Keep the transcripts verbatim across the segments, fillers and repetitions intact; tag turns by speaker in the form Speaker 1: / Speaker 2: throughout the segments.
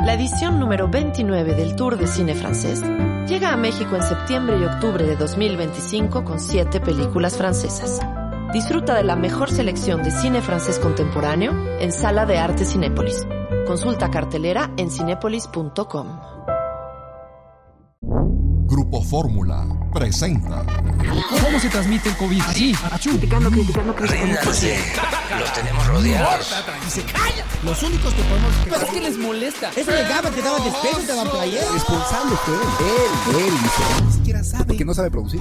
Speaker 1: La edición número veintinueve del Tour de Cine Francés llega a México en septiembre y octubre de dos mil veinticinco con siete películas francesas. Disfruta de la mejor selección de cine francés contemporáneo en Sala de Arte Cinépolis. Consulta cartelera en cinépolis punto com.
Speaker 2: Grupo Fórmula presenta.
Speaker 3: ¿Cómo se transmite el COVID? Así,
Speaker 4: criticando, criticando, criticando.
Speaker 5: Ríndanse, los tenemos rodeados.
Speaker 3: Y se calla. Los únicos que podemos...
Speaker 6: Pero es que les molesta.
Speaker 3: Eso le daba que daba despecho, te daba player.
Speaker 7: Responsable fue él, él hizo.
Speaker 3: Ni siquiera sabe.
Speaker 7: Que no sabe producir.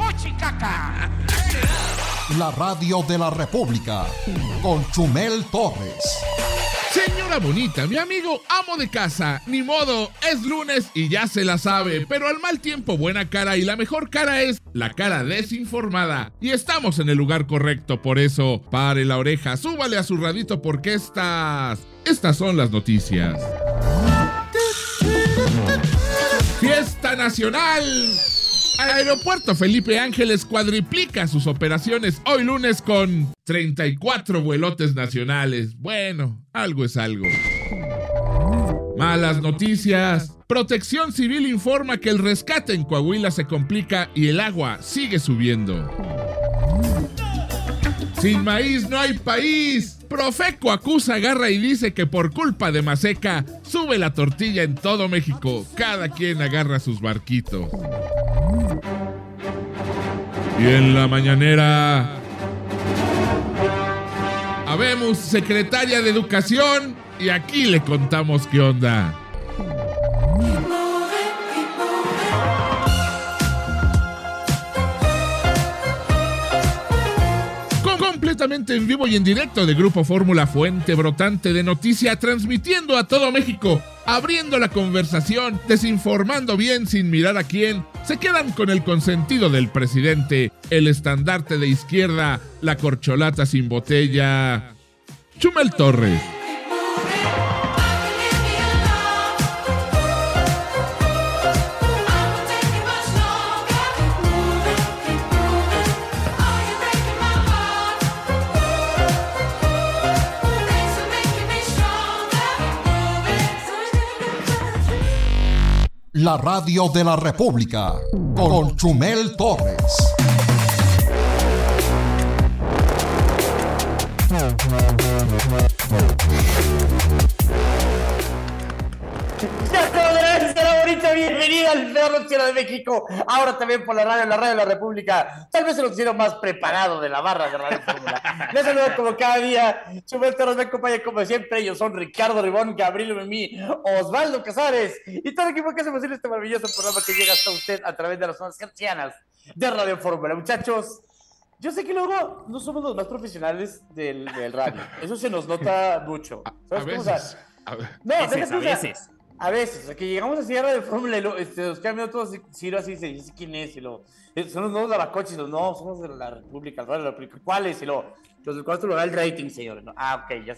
Speaker 2: La Radio de la República con Chumel Torres.
Speaker 8: Señora bonita, mi amigo amo de casa, ni modo, es lunes y ya se la sabe, pero al mal tiempo buena cara y la mejor cara es la cara desinformada. Y estamos en el lugar correcto, por eso, pare la oreja, súbale a su radito porque estas, estas son las noticias. Fiesta Nacional. Aeropuerto Felipe Ángeles cuadriplica sus operaciones hoy lunes con treinta y cuatro vuelotes nacionales. Bueno, algo es algo. Malas noticias. Protección Civil informa que el rescate en Coahuila se complica y el agua sigue subiendo. Sin maíz no hay país. Profeco acusa a Garra y dice que por culpa de Maseca sube la tortilla en todo México. Cada quien agarra sus barquitos. Y en la mañanera, habemos secretaria de Educación y aquí le contamos qué onda. Completamente en vivo y en directo de Grupo Fórmula, fuente brotante de noticia, transmitiendo a todo México, abriendo la conversación, desinformando bien sin mirar a quién. Se quedan con el consentido del presidente, el estandarte de izquierda, la corcholata sin botella, Chumel Torres.
Speaker 2: La Radio de la República con Chumel Torres.
Speaker 9: Bienvenida al peor noticiero de México, ahora también por la radio, la radio de la República, tal vez el noticiero más preparado de la barra de Radio Fórmula. Les saludo como cada día, Chumel Torres me acompaña como siempre, ellos son Ricardo Ribón, Gabriel Memí, Osvaldo Casares y todo el equipo que hace posible este maravilloso programa que llega hasta usted a través de las zonas gercianas de Radio Fórmula. Muchachos, yo sé que luego no somos los más profesionales del, del radio, eso se nos nota mucho.
Speaker 8: ¿Sabes a, a
Speaker 9: cómo?
Speaker 8: veces, a,
Speaker 9: no,
Speaker 6: a veces, a veces.
Speaker 9: A veces, o sea, que llegamos a Sierra de Fórmula y lo, este, los cambian todos, Ciro así se dice quién es, y lo, son los nuevos lavacoches, y los no, somos de la República, el Radio de la República, ¿cuáles? Y lo, los del cuarto lugar, el rating, señores, ¿no? Ah, ok, ya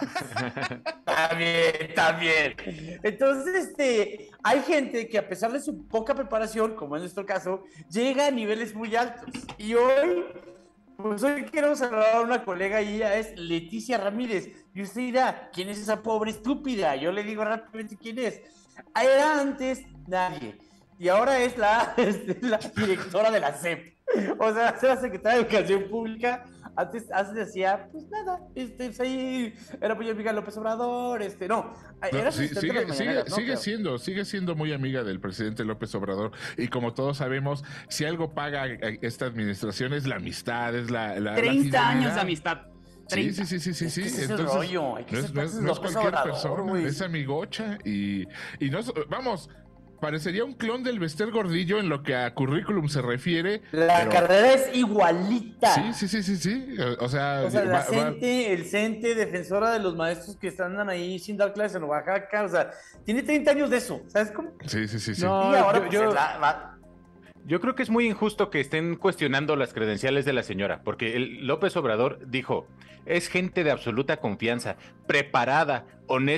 Speaker 9: sé. Está bien, está bien. Entonces, este, hay gente que a pesar de su poca preparación, como en nuestro caso, llega a niveles muy altos, y hoy... Pues hoy queremos hablar a una colega y ella es Leticia Ramírez. Y usted dirá, ¿quién es esa pobre estúpida? Yo le digo rápidamente quién es. Era antes nadie. Y ahora es la, es la directora de la S E P. O sea, es la secretaria de Educación Pública. Antes, antes decía, pues nada, este, pues ahí era muy amiga de López Obrador, este, no.
Speaker 8: no
Speaker 9: era
Speaker 8: sí, sigue
Speaker 9: sigue,
Speaker 8: sigue,
Speaker 9: ¿no?
Speaker 8: sigue siendo, sigue siendo muy amiga del presidente López Obrador. Y como todos sabemos, si algo paga esta administración es la amistad, es la, la
Speaker 6: treinta
Speaker 8: la
Speaker 6: años de amistad.
Speaker 8: Sí, sí, sí, sí, sí, sí.
Speaker 9: Es
Speaker 8: Entonces,
Speaker 9: rollo. Hay que
Speaker 8: no es, no es, no es cualquier Obrador, persona, wey. Es amigocha y, y no, vamos, parecería un clon del Bester Gordillo en lo que a currículum se refiere.
Speaker 9: La
Speaker 8: pero...
Speaker 9: carrera es igualita.
Speaker 8: Sí, sí, sí, sí, sí. O sea,
Speaker 9: o sea
Speaker 8: va,
Speaker 9: la
Speaker 8: va...
Speaker 9: CENTE, el CENTE, defensora de los maestros que están ahí sin dar clases en Oaxaca, o sea, tiene treinta años de eso, ¿sabes cómo?
Speaker 8: Sí, sí, sí, sí.
Speaker 10: No,
Speaker 9: y ahora
Speaker 10: yo,
Speaker 9: pues,
Speaker 10: yo...
Speaker 9: la, va...
Speaker 10: Yo creo que es muy injusto que estén cuestionando las credenciales de la señora, porque el López Obrador dijo, es gente de absoluta confianza, preparada, honesta.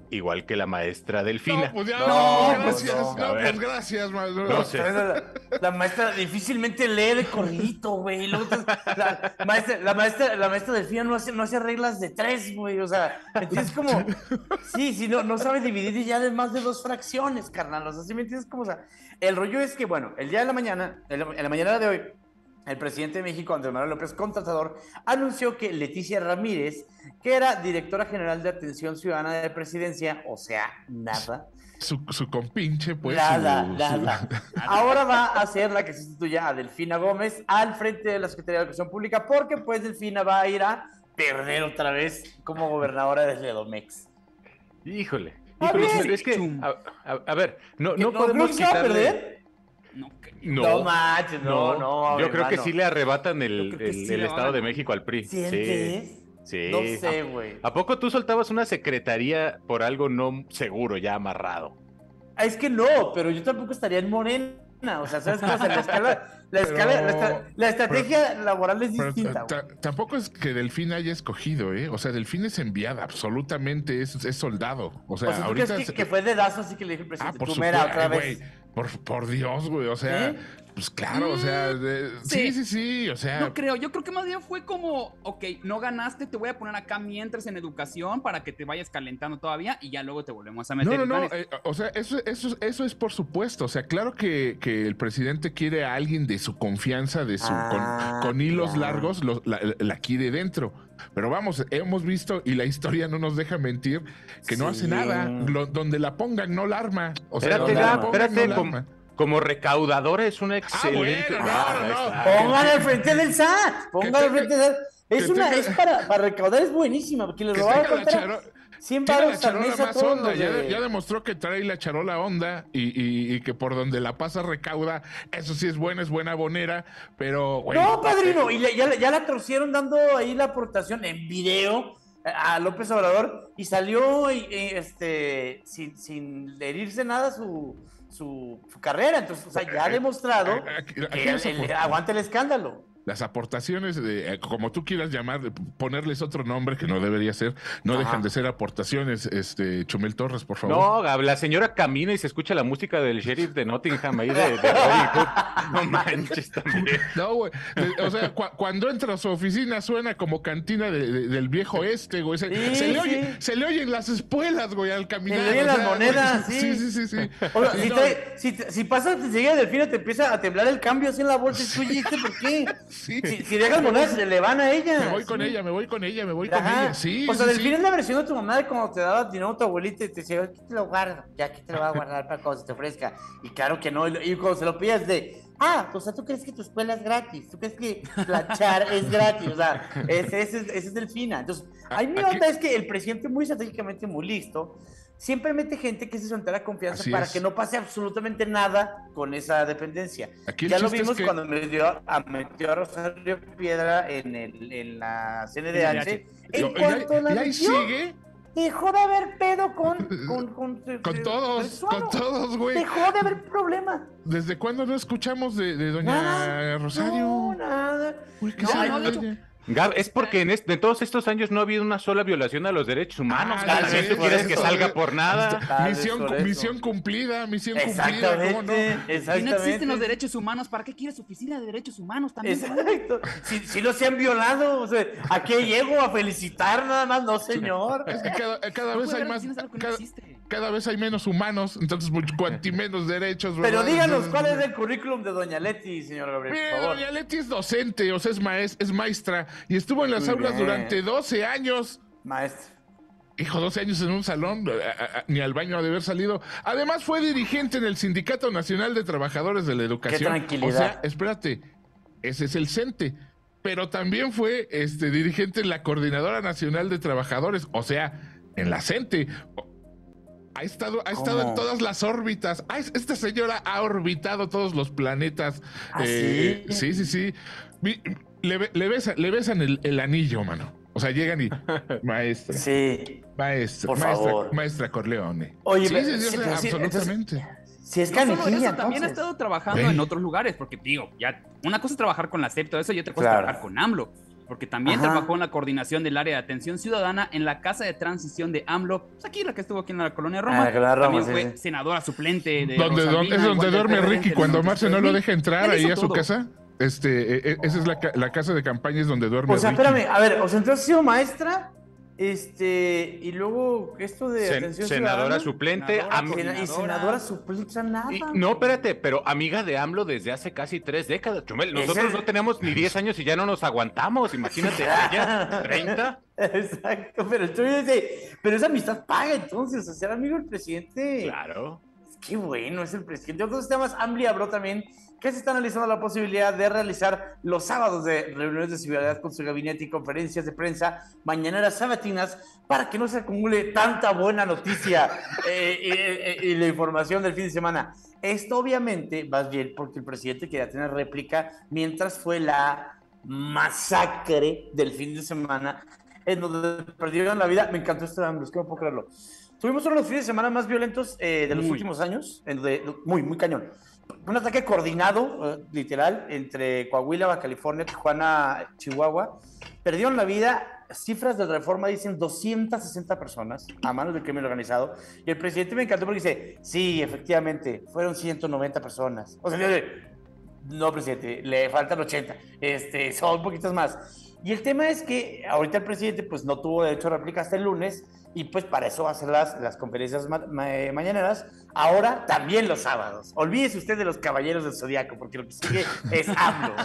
Speaker 10: igual que la maestra Delfina.
Speaker 8: No, pues ya,
Speaker 9: No,
Speaker 8: no,
Speaker 9: pues
Speaker 8: gracias,
Speaker 9: no.
Speaker 8: no,
Speaker 10: A
Speaker 8: pues
Speaker 10: ver.
Speaker 8: gracias, maestro.
Speaker 10: No sé.
Speaker 9: La, la maestra difícilmente lee de corridito, güey. Luego, entonces, La maestra, la maestra, la maestra Delfina no hace, no hace reglas de tres, güey. O sea, ¿entiendes? Como, sí, sí, no, no sabe dividir ya de más de dos fracciones, carnal. O sea, ¿sí me entiendes? Como, o sea, el rollo es que, bueno, el día de la mañana, en la, en la mañana de hoy, el presidente de México, Andrés Manuel López Contratador, anunció que Leticia Ramírez, que era directora general de Atención Ciudadana de Presidencia, o sea, nada,
Speaker 8: Su, su compinche, pues.
Speaker 9: nada,
Speaker 8: su-
Speaker 9: nada. Ahora va a ser la que sustituya a Delfina Gómez al frente de la Secretaría de Educación Pública, porque pues Delfina va a ir a perder otra vez como gobernadora de Edomex.
Speaker 10: Híjole.
Speaker 9: A
Speaker 10: Híjole,
Speaker 9: ver.
Speaker 10: pero es que, a, a- a ver, no,
Speaker 9: ¿Que
Speaker 10: no
Speaker 9: no
Speaker 10: podemos
Speaker 9: creo que va a
Speaker 10: quitarle...
Speaker 9: perder?
Speaker 6: No, que-
Speaker 10: No,
Speaker 9: No manches, no, no,
Speaker 10: Yo creo que
Speaker 9: hermano.
Speaker 10: sí le arrebatan el,
Speaker 6: Yo creo que
Speaker 10: el-
Speaker 6: sí
Speaker 10: el
Speaker 6: le van
Speaker 10: Estado
Speaker 6: a-
Speaker 10: de México al P R I.
Speaker 9: ¿Sientes?
Speaker 10: Sí. Sí.
Speaker 9: No sé, güey.
Speaker 10: ¿A poco tú soltabas una secretaría por algo no seguro, ya amarrado?
Speaker 9: Ah, es que no, pero yo tampoco estaría en Morena. O sea, ¿sabes qué? O sea, la escala, la,
Speaker 8: Pero-
Speaker 9: escala, la, estra- la estrategia laboral es
Speaker 8: Pero
Speaker 9: distinta,
Speaker 8: ta-
Speaker 9: güey.
Speaker 8: ta- tampoco es que Delfín haya escogido, ¿eh? O sea, Delfín es enviada, absolutamente, es, es soldado. O sea,
Speaker 9: O sea, ¿tú
Speaker 8: ahorita.
Speaker 9: crees que,
Speaker 8: se-
Speaker 9: que fue dedazo así que le dije al
Speaker 8: Ah,
Speaker 9: presidente?
Speaker 8: por
Speaker 9: Tú
Speaker 8: supuesto.
Speaker 9: mira, otra
Speaker 8: Ay,
Speaker 9: vez.
Speaker 8: güey, por, por Dios, güey. O sea,
Speaker 9: ¿Eh?
Speaker 8: pues claro, o sea, de- sí, sí,
Speaker 6: Sí.
Speaker 8: sí. O sea,
Speaker 6: No creo, yo creo que más bien fue como, ok, no ganaste, te voy a poner acá mientras en educación para que te vayas calentando todavía y ya luego te volvemos a meter.
Speaker 8: no, no,
Speaker 6: en
Speaker 8: no.
Speaker 6: planes.
Speaker 8: eh, o sea, eso, eso, eso es por supuesto. O sea, claro que, que el presidente quiere a alguien de su confianza, de su
Speaker 9: Ah,
Speaker 8: con, con hilos
Speaker 9: claro.
Speaker 8: largos, lo- la, la quiere dentro. Pero vamos, hemos visto, y la historia no nos deja mentir, que no
Speaker 9: Sí.
Speaker 8: hace nada. Lo- donde la pongan, no la arma. O sea,
Speaker 10: Espérate,
Speaker 8: donde
Speaker 9: Gab,
Speaker 8: la pongan,
Speaker 10: espérate,
Speaker 8: no la
Speaker 10: como,
Speaker 8: arma.
Speaker 10: como recaudadora es una excelente...
Speaker 8: bueno, no,
Speaker 10: Ah,
Speaker 8: no,
Speaker 10: ahí
Speaker 8: no.
Speaker 10: está.
Speaker 9: Póngale al frente del S A T. Póngale al
Speaker 8: tenga-
Speaker 9: frente del S A T. Es
Speaker 8: que
Speaker 9: una,
Speaker 8: tenga-
Speaker 9: es para, para recaudar, es buenísima. Porque les
Speaker 8: Que
Speaker 9: robaba
Speaker 8: tenga la
Speaker 9: contra
Speaker 8: charo-
Speaker 9: cien
Speaker 8: Tiene la
Speaker 9: baros al
Speaker 8: charola
Speaker 9: mes a
Speaker 8: más
Speaker 9: todos
Speaker 8: onda,
Speaker 9: los
Speaker 8: ya,
Speaker 9: de-
Speaker 8: ya demostró que trae la charola onda y, y- y que por donde la pasa recauda, eso sí es buena, es buena bonera, pero güey,
Speaker 9: No, padrino, y le- ya, ya la torcieron dando ahí la aportación en video a López Obrador y salió y, y, este sin, sin herirse nada su, su, su carrera. Entonces, o sea, ya ha demostrado
Speaker 8: Aquí- aquí
Speaker 9: que
Speaker 8: los
Speaker 9: el- el-
Speaker 8: apor-
Speaker 9: aguanta el escándalo.
Speaker 8: las aportaciones, de, eh, como tú quieras llamar, de ponerles otro nombre que no debería ser, no
Speaker 9: Ajá.
Speaker 8: dejan de ser aportaciones, este Chumel Torres, por favor.
Speaker 10: No, Gab, la señora camina y se escucha la música del sheriff de Nottingham ahí de, de Robin Hood. No manches también.
Speaker 8: No, güey. De- O sea, cu- cuando entra a su oficina suena como cantina de- de- del viejo este, güey. Se,
Speaker 9: Sí,
Speaker 8: se le
Speaker 9: sí.
Speaker 8: oye, se le oyen las espuelas, güey, al caminar.
Speaker 9: Se le oyen
Speaker 8: o
Speaker 9: las monedas,
Speaker 8: güey.
Speaker 9: sí.
Speaker 8: Sí, sí, sí, sí.
Speaker 9: O sea,
Speaker 8: Sí,
Speaker 9: si,
Speaker 8: no,
Speaker 9: te- si, te- si pasas enseguida Delfina te empieza a temblar el cambio así en la bolsa, y tú, ¿y este por qué?
Speaker 8: sí.
Speaker 9: Si, si dejas monedas, se le van a ella.
Speaker 8: Me voy con ella, me voy con ella, me voy con
Speaker 9: Ajá.
Speaker 8: ella. Sí,
Speaker 9: o sea,
Speaker 8: sí,
Speaker 9: Delfín
Speaker 8: sí.
Speaker 9: es la versión de tu mamá de cuando te daba dinero a tu abuelita y te decía, aquí te lo guardo, ya aquí te lo voy a guardar para cuando se te ofrezca. Y claro que no, y, y cuando se lo pidas de, ah, o sea, tú crees que tu escuela es gratis, tú crees que planchar es gratis, o sea, ese, ese, es- ese es Delfina. Entonces, ahí mi
Speaker 8: Aquí-
Speaker 9: onda es que el presidente muy estratégicamente, muy listo, siempre mete gente que se su entera confianza
Speaker 8: Así
Speaker 9: para
Speaker 8: es.
Speaker 9: que no pase absolutamente nada con esa dependencia.
Speaker 8: Aquí el
Speaker 9: Ya lo
Speaker 8: chiste es
Speaker 9: vimos
Speaker 8: que-
Speaker 9: cuando metió a, metió a Rosario Piedra en, el, en la C N D H.
Speaker 8: Y-
Speaker 9: En
Speaker 8: y-
Speaker 9: cuanto la
Speaker 8: y ahí
Speaker 9: metió,
Speaker 8: sigue
Speaker 9: dejó de haber pedo con... Con, con,
Speaker 8: con todos, con todos, güey.
Speaker 9: Dejó de haber problema.
Speaker 8: ¿Desde cuándo no escuchamos de, de doña
Speaker 9: Nada.
Speaker 8: Rosario?
Speaker 9: No, nada.
Speaker 8: Uy, ¿qué
Speaker 6: No,
Speaker 8: será
Speaker 6: no, de hecho-
Speaker 8: ella?
Speaker 10: Gab, es porque en, este- en todos estos años no ha habido una sola violación a los derechos humanos.
Speaker 8: Ah,
Speaker 10: Gab.
Speaker 8: sí,
Speaker 10: ¿Tú
Speaker 8: por
Speaker 10: quieres que
Speaker 8: eso.
Speaker 10: salga por nada?
Speaker 9: Tal vez
Speaker 8: Misión,
Speaker 9: por eso.
Speaker 8: misión cumplida, misión cumplida, ¿cómo no?
Speaker 9: Exactamente,
Speaker 6: Si no existen los
Speaker 9: exactamente.
Speaker 6: derechos humanos, ¿para qué quieres oficina de derechos humanos también?
Speaker 9: Exacto. Si, si no se han violado, o sea, ¿a qué llego? ¿A felicitar nada más? No, señor.
Speaker 8: Es que cada, cada
Speaker 6: No
Speaker 8: vez
Speaker 6: puede
Speaker 8: hay
Speaker 6: haber
Speaker 8: más,
Speaker 6: oficinas de algo que no
Speaker 8: cada,
Speaker 6: existe.
Speaker 8: cada vez hay menos humanos, entonces mucho, cuanti menos derechos,
Speaker 9: Pero
Speaker 8: ¿verdad?
Speaker 9: díganos,
Speaker 8: Entonces,
Speaker 9: ¿cuál es el currículum de doña Leti, señor Gabriel,
Speaker 8: Mire,
Speaker 9: por favor?
Speaker 8: doña Leti es docente, o sea, es, maes- es maestra, y estuvo en las
Speaker 9: Muy
Speaker 8: aulas
Speaker 9: bien.
Speaker 8: durante doce años.
Speaker 9: Maestro.
Speaker 8: Hijo, doce años en un salón, a- a- a- ni al baño ha de haber salido. Además, fue dirigente en el Sindicato Nacional de Trabajadores de la Educación.
Speaker 9: tranquilidad.
Speaker 8: O sea, espérate, ese es el CENTE. Pero también fue este, dirigente en la Coordinadora Nacional de Trabajadores, o sea, en la CENTE. Ha estado, ha estado
Speaker 9: ¿Cómo?
Speaker 8: en todas las órbitas. Ah, es- esta señora ha orbitado todos los planetas.
Speaker 9: ¿Ah,
Speaker 8: Eh,
Speaker 9: sí?
Speaker 8: sí, sí, sí. Vi- Le, be- le besan, le besan el, el anillo, mano. O sea, llegan y. Maestra.
Speaker 9: Sí.
Speaker 8: Maestra,
Speaker 9: Por
Speaker 8: maestra,
Speaker 9: favor.
Speaker 8: maestra Corleone.
Speaker 9: Oye,
Speaker 8: sí,
Speaker 9: pero-
Speaker 8: sí, sí,
Speaker 9: sí,
Speaker 8: o sea,
Speaker 9: pero sí,
Speaker 8: absolutamente.
Speaker 9: Si es
Speaker 6: No solo
Speaker 9: canijilla,
Speaker 6: eso, también ha
Speaker 9: entonces.
Speaker 6: estado trabajando
Speaker 8: Ey.
Speaker 6: en otros lugares, porque digo, ya una cosa es trabajar con la C E P, todo eso, y otra cosa
Speaker 9: Claro.
Speaker 6: es trabajar con AMLO. porque también
Speaker 9: Ajá.
Speaker 6: trabajó en la coordinación del área de atención ciudadana en la casa de transición de AMLO, pues aquí la que estuvo aquí en la colonia Roma.
Speaker 9: Ah, la colonia Roma,
Speaker 6: también
Speaker 9: sí,
Speaker 6: fue
Speaker 9: sí.
Speaker 6: senadora suplente de
Speaker 8: Donde,
Speaker 6: Rosalina,
Speaker 8: donde, es donde
Speaker 6: igual del
Speaker 8: duerme
Speaker 6: P R D
Speaker 8: Ricky
Speaker 6: del
Speaker 8: cuando
Speaker 6: noventa y
Speaker 8: Marce
Speaker 6: tres
Speaker 8: no lo
Speaker 6: mil.
Speaker 8: deja entrar
Speaker 6: Él
Speaker 8: ahí
Speaker 6: hizo
Speaker 8: a su
Speaker 6: todo.
Speaker 8: casa. Este, eh, eh, esa es la, ca- la casa de campaña es donde duerme
Speaker 9: O sea,
Speaker 8: Ricky.
Speaker 9: espérame, a ver, o sea, entonces ha sido maestra, este, y luego esto de
Speaker 10: Sen-
Speaker 9: atención
Speaker 10: senadora
Speaker 9: ciudadana.
Speaker 10: suplente.
Speaker 6: Senadora,
Speaker 10: am-
Speaker 9: Sena- y senadora suplente, nada.
Speaker 10: y- no, espérate, pero amiga de AMLO desde hace casi tres décadas. Chumel, nosotros
Speaker 9: Ese-
Speaker 10: no tenemos ni diez años y ya no nos aguantamos. Imagínate, ella, treinta.
Speaker 9: Exacto, pero el tuyo dice, pero esa amistad paga entonces, o sea, era amigo del presidente.
Speaker 10: Claro.
Speaker 9: Qué bueno, es el presidente. Otros temas, Ambly habló también que se está analizando la posibilidad de realizar los sábados de reuniones de civilidad con su gabinete y conferencias de prensa mañaneras sabatinas para que no se acumule tanta buena noticia eh, eh, eh, y la información del fin de semana. Esto obviamente va bien porque el presidente quería tener réplica mientras fue la masacre del fin de semana en donde perdieron la vida. Me encantó este Ambly, es que no puedo creerlo. Tuvimos uno de los fines de semana más violentos eh, de los
Speaker 6: Muy.
Speaker 9: últimos años, en donde, muy, muy cañón. Un ataque coordinado, eh, literal, entre Coahuila, Baja California, Tijuana, Chihuahua. Perdieron la vida, cifras de Reforma dicen doscientas sesenta personas a manos del crimen organizado. Y el presidente me encantó porque dice, sí, efectivamente, fueron ciento noventa personas. O sea, yo de, no, presidente, le faltan ochenta, este, son poquitas más. Y el tema es que ahorita el presidente pues no tuvo derecho a réplica hasta el lunes y pues para eso va a hacer las, las conferencias ma ma mañaneras, ahora también los sábados. Olvídese usted de los caballeros del Zodiaco, porque lo que sigue es AMLO.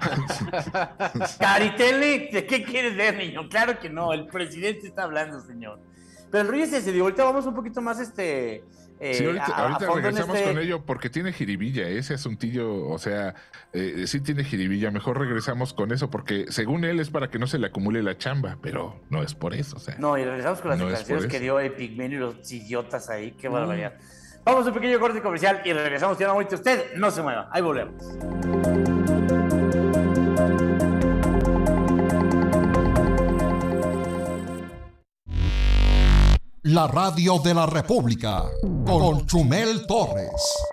Speaker 9: Caritele, ¿de qué quieres ver, niño? Claro que no, el presidente está hablando, señor. Pero el rollo es ese, digo, ahorita vamos un poquito más este... Eh,
Speaker 8: Sí, ahorita,
Speaker 9: a,
Speaker 8: ahorita
Speaker 9: a fondo
Speaker 8: regresamos
Speaker 9: en este...
Speaker 8: con ello porque tiene jiribilla ese asuntillo, o sea, eh, sí tiene jiribilla, mejor regresamos con eso porque según él es para que no se le acumule la chamba, pero no es por eso, o sea.
Speaker 9: No, y regresamos con las
Speaker 8: no es
Speaker 9: declaraciones
Speaker 8: por
Speaker 9: que
Speaker 8: eso.
Speaker 9: dio Epigmenio y los idiotas ahí, qué barbaridad. Vamos a un pequeño corte comercial y regresamos. Ya no ahorita usted, no se mueva, ahí volvemos.
Speaker 2: La radio de la República con Chumel Torres.